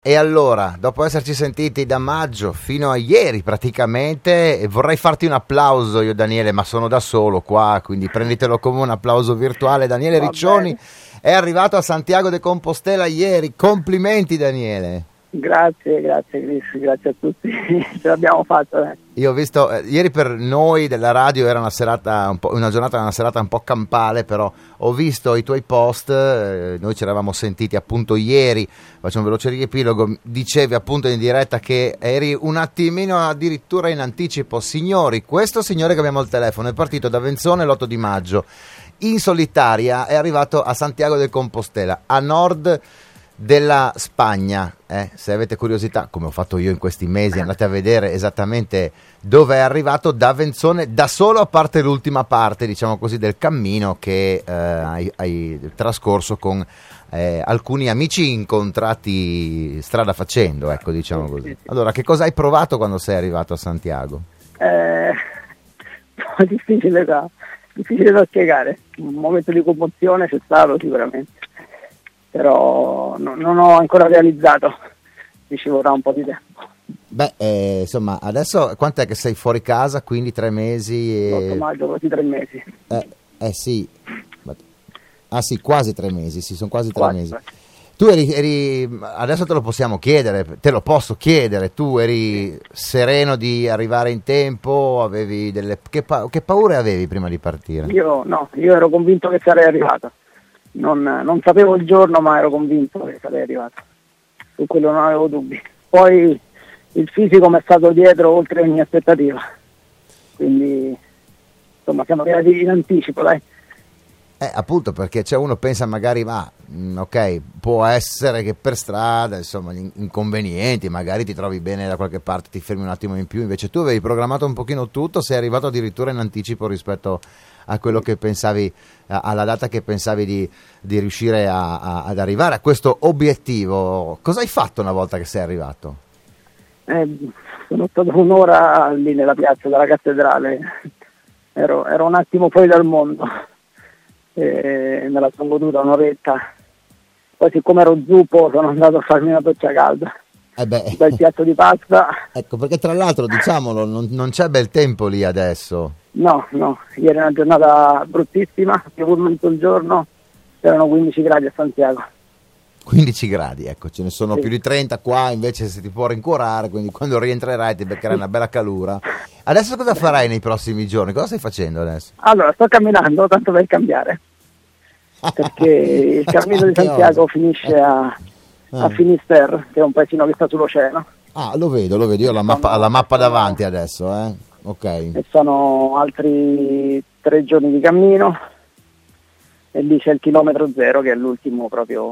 E allora, dopo esserci sentiti da maggio fino a ieri praticamente, vorrei farti un applauso io Daniele, ma sono da solo qua, quindi prenditelo come un applauso virtuale. Daniele Va Riccioni bene. è arrivato a Santiago de Compostela ieri, complimenti Daniele. Grazie Chris, grazie a tutti, ce l'abbiamo fatta. Io ho visto, ieri per noi della radio era una serata una serata un po' campale, però ho visto i tuoi post, noi ci eravamo sentiti appunto ieri, faccio un veloce riepilogo, dicevi appunto in diretta che eri un attimino addirittura in anticipo. Signori, questo signore che abbiamo al telefono è partito da Venzone l'8 di maggio, in solitaria è arrivato a Santiago de Compostela, a nord della Spagna. Se avete curiosità, come ho fatto io in questi mesi, andate a vedere esattamente dove è arrivato da Venzone, da solo, a parte l'ultima parte, diciamo così, del cammino che hai trascorso con alcuni amici incontrati strada facendo, ecco, diciamo così. Allora, che cosa hai provato quando sei arrivato a Santiago? Difficile da spiegare, un momento di commozione c'è stato sicuramente, però non ho ancora realizzato, ci vorrà un po' di tempo. Beh, insomma, adesso quant'è che sei fuori casa? Quindi 3 mesi? L'8 maggio, quasi 3 mesi. Sì. Ah sì, quasi 3 mesi, sì, sono quasi 3 mesi. Quasi. Tu eri, adesso te lo possiamo chiedere, te lo posso chiedere, tu eri sereno di arrivare in tempo, avevi che paure avevi prima di partire? Io ero convinto che sarei arrivato. Non sapevo il giorno, ma ero convinto che sarei arrivato, su quello non avevo dubbi. Poi il fisico mi è stato dietro oltre ogni aspettativa, quindi insomma siamo arrivati in anticipo, dai. Appunto, perché uno pensa magari, ok, può essere che per strada, insomma, gli inconvenienti, magari ti trovi bene da qualche parte, ti fermi un attimo in più, invece tu avevi programmato un pochino tutto, sei arrivato addirittura in anticipo rispetto a quello che pensavi, alla data che pensavi di riuscire ad arrivare a questo obiettivo. Cosa hai fatto una volta che sei arrivato? Sono stato un'ora lì nella piazza della cattedrale, ero un attimo fuori dal mondo, me la sono goduta un'oretta, poi siccome ero zuppo sono andato a farmi una doccia calda, un bel piatto di pasta. Ecco, perché tra l'altro, diciamolo, non c'è bel tempo lì adesso. No, ieri è una giornata bruttissima, piovuto tutto il giorno, c'erano 15 gradi a Santiago. 15 gradi, ecco, ce ne sono più di 30 qua, invece se ti può rincuorare, quindi quando rientrerai ti beccherai una bella calura. Adesso cosa farai nei prossimi giorni? Cosa stai facendo adesso? Allora, sto camminando, tanto per cambiare, perché il cammino di Santiago finisce a Finisterre, che è un paesino che sta sull'oceano. Ah, lo vedo, io ho la mappa davanti adesso, ok. E sono altri 3 giorni di cammino, e lì c'è il chilometro zero, che è l'ultimo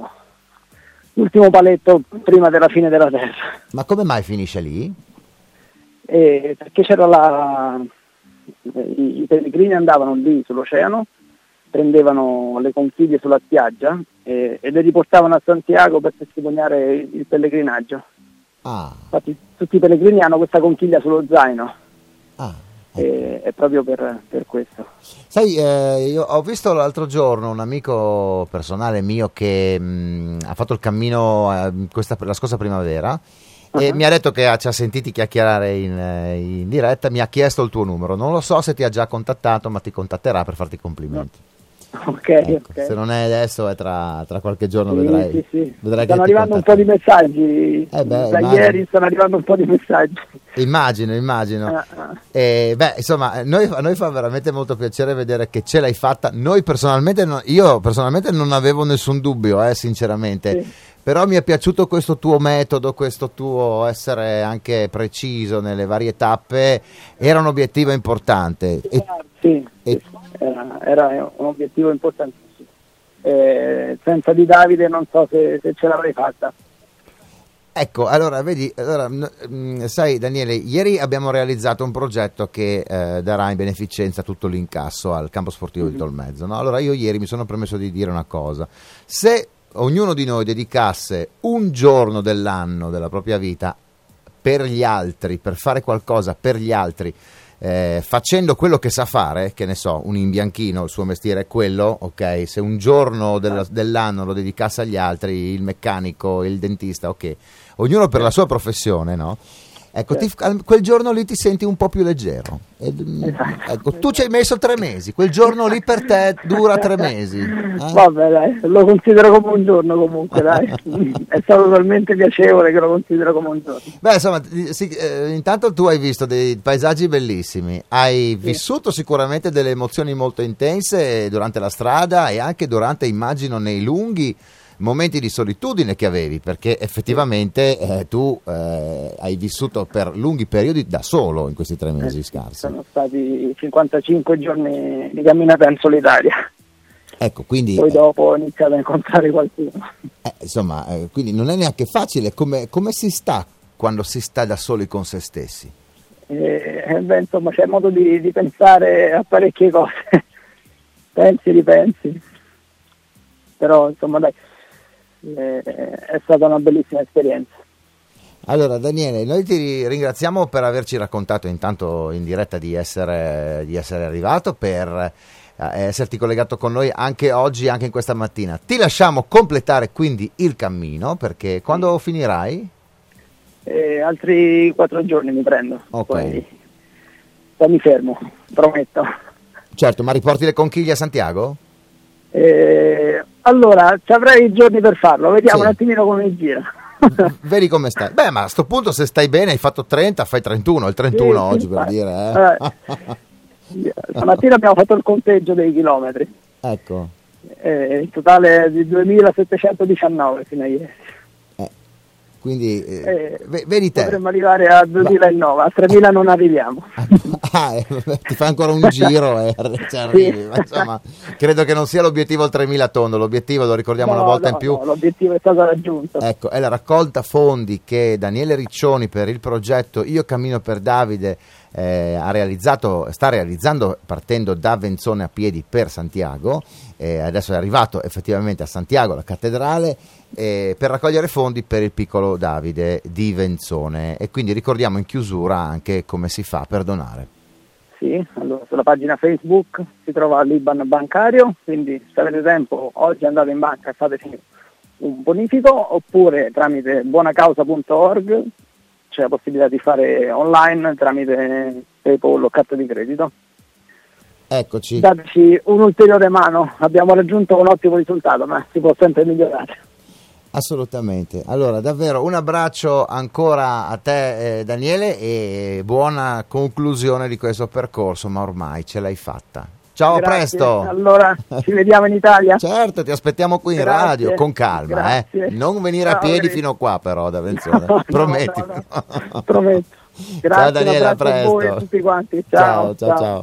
paletto prima della fine della terra. Ma come mai finisce lì? Perché c'era i pellegrini andavano lì sull'oceano, prendevano le conchiglie sulla spiaggia e le riportavano a Santiago per testimoniare il pellegrinaggio. Infatti tutti i pellegrini hanno questa conchiglia sullo zaino. È proprio per questo. Sai, io ho visto l'altro giorno un amico personale mio che ha fatto il cammino la scorsa primavera, e mi ha detto che ci ha sentiti chiacchierare in diretta, mi ha chiesto il tuo numero. Non lo so se ti ha già contattato, ma ti contatterà per farti i complimenti. Ok. Se non è adesso, è tra qualche giorno, vedrai. Sì. Vedrai stanno arrivando un po' di messaggi. Ieri stanno arrivando un po' di messaggi. Immagino. Insomma, a noi fa veramente molto piacere vedere che ce l'hai fatta. Io personalmente non avevo nessun dubbio, sinceramente. Sì. Però mi è piaciuto questo tuo metodo, questo tuo essere anche preciso nelle varie tappe. Era un obiettivo importante. Era un obiettivo importantissimo. Senza di Davide non so se ce l'avrei fatta. Ecco, allora vedi, sai Daniele, ieri abbiamo realizzato un progetto che darà in beneficenza tutto l'incasso al campo sportivo di Tolmezzo, no? Allora io ieri mi sono permesso di dire una cosa: se ognuno di noi dedicasse un giorno dell'anno della propria vita per gli altri, per fare qualcosa per gli altri, facendo quello che sa fare, che ne so, un imbianchino, il suo mestiere è quello, ok, se un giorno dell'anno lo dedicasse agli altri, il meccanico, il dentista, ok, ognuno per la sua professione, no? Ecco, quel giorno lì ti senti un po' più leggero. Esatto. Ecco, tu ci hai messo 3 mesi, quel giorno lì per te dura 3 mesi. Vabbè, dai, lo considero come un giorno comunque, dai. È stato talmente piacevole che lo considero come un giorno. Beh, insomma, intanto tu hai visto dei paesaggi bellissimi, hai vissuto sicuramente delle emozioni molto intense durante la strada e anche durante, immagino, nei lunghi momenti di solitudine che avevi, perché effettivamente tu hai vissuto per lunghi periodi da solo in questi 3 mesi scarsi. Sono stati 55 giorni di camminata in solitaria. Ecco, quindi poi dopo ho iniziato a incontrare qualcuno. Insomma, quindi non è neanche facile. Come si sta quando si sta da soli con se stessi? Insomma, c'è modo di pensare a parecchie cose. Pensi, ripensi. Però, insomma, dai, è stata una bellissima esperienza. Allora, Daniele, noi ti ringraziamo per averci raccontato intanto in diretta di essere arrivato, per esserti collegato con noi anche oggi, anche in questa mattina. Ti lasciamo completare quindi il cammino, perché quando finirai? Altri 4 giorni mi prendo. Ok. Poi mi fermo, prometto. Certo, ma riporti le conchiglie a Santiago? Allora, ci avrei i giorni per farlo, vediamo un attimino come gira. Vedi come stai. Beh, ma a sto punto, se stai bene, hai fatto 30, fai 31, il 31 oggi per dire. Stamattina abbiamo fatto il conteggio dei chilometri. Ecco. Il totale di 2719 fino a ieri. Quindi vedi te. Potremmo arrivare a 2009, a 3000 non arriviamo. Ti fa ancora un giro e ci arrivi. Ma insomma, credo che non sia l'obiettivo il 3000 tondo, l'obiettivo, lo ricordiamo una volta in più. No, l'obiettivo è stato raggiunto. Ecco, è la raccolta fondi che Daniele Riccioni per il progetto Io Cammino per Davide sta realizzando partendo da Venzone a piedi per Santiago. Adesso è arrivato effettivamente a Santiago, la cattedrale, per raccogliere fondi per il piccolo Davide di Venzone, e quindi ricordiamo in chiusura anche come si fa per donare. Sì, allora sulla pagina Facebook si trova l'IBAN bancario, quindi se avete tempo oggi andate in banca e fateci un bonifico, oppure tramite buonacausa.org c'è la possibilità di fare online tramite PayPal o carta di credito. Eccoci. Dateci un'ulteriore mano, abbiamo raggiunto un ottimo risultato, ma si può sempre migliorare. Assolutamente. Allora, davvero un abbraccio ancora a te, Daniele, e buona conclusione di questo percorso, ma ormai ce l'hai fatta. Ciao, Grazie. A presto. Allora, ci vediamo in Italia. Certo, ti aspettiamo qui in radio, con calma. Non venire a piedi fino qua però, da Venzone. Prometti. No. Prometto. Grazie, ciao Daniele, a presto. A voi e a tutti quanti. Ciao.